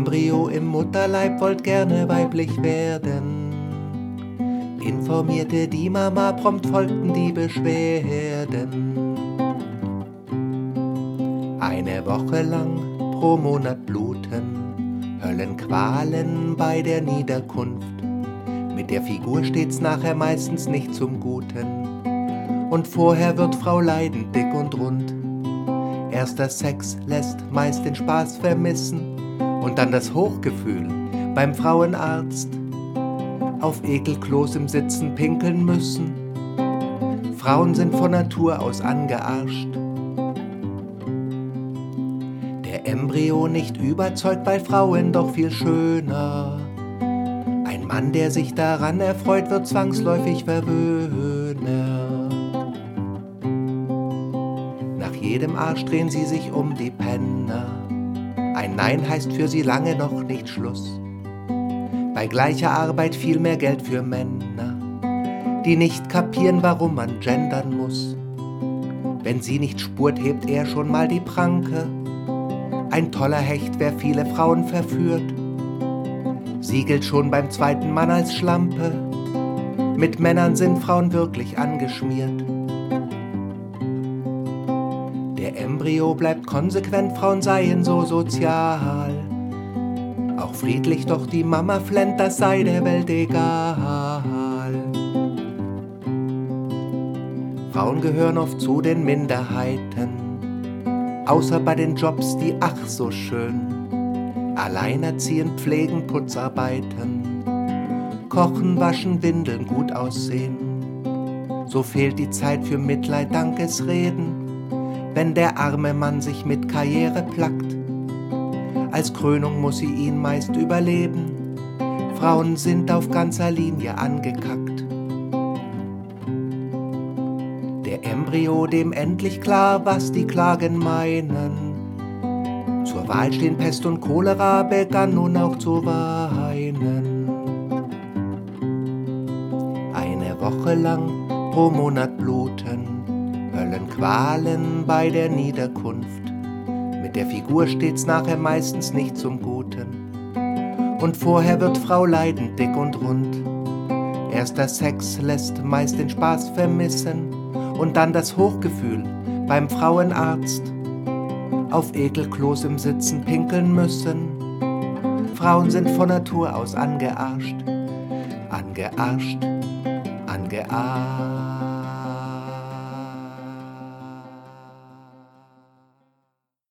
Embryo im Mutterleib wollt gerne weiblich werden. Informierte die Mama, prompt folgten die Beschwerden. Eine Woche lang pro Monat bluten, Höllenqualen bei der Niederkunft. Mit der Figur steht's nachher meistens nicht zum Guten. Und vorher wird Frau leidend dick und rund. Erster Sex lässt meist den Spaß vermissen und dann das Hochgefühl beim Frauenarzt. Auf Ekelklos im Sitzen pinkeln müssen. Frauen sind von Natur aus angearscht. Der Embryo nicht überzeugt, bei Frauen doch viel schöner. Ein Mann, der sich daran erfreut, wird zwangsläufig Verwöhner. Nach jedem Arsch drehen sie sich um die Penner. Ein Nein heißt für sie lange noch nicht Schluss. Bei gleicher Arbeit viel mehr Geld für Männer, die nicht kapieren, warum man gendern muss. Wenn sie nicht spurt, hebt er schon mal die Pranke. Ein toller Hecht, wer viele Frauen verführt. Sie gilt schon beim zweiten Mann als Schlampe. Mit Männern sind Frauen wirklich angeschmiert. Der Embryo bleibt konsequent, Frauen seien so sozial. Auch friedlich, doch die Mama flennt, das sei der Welt egal. Frauen gehören oft zu den Minderheiten, außer bei den Jobs, die ach so schön. Alleinerziehen, pflegen, Putzarbeiten, kochen, waschen, windeln, gut aussehen. So fehlt die Zeit für Mitleid, Dankesreden, wenn der arme Mann sich mit Karriere plackt. Als Krönung muss sie ihn meist überleben. Frauen sind auf ganzer Linie angekackt. Der Embryo, dem endlich klar, was die Klagen meinen. Zur Wahl stehen Pest und Cholera, begann nun auch zu weinen. Eine Woche lang pro Monat bluten, Höllenqualen bei der Niederkunft. Mit der Figur steht's nachher meistens nicht zum Guten. Und vorher wird Frau leidend dick und rund. Erster Sex lässt meist den Spaß vermissen und dann das Hochgefühl beim Frauenarzt. Auf Ekelklos im Sitzen pinkeln müssen. Frauen sind von Natur aus angearscht. Angearscht, angearscht.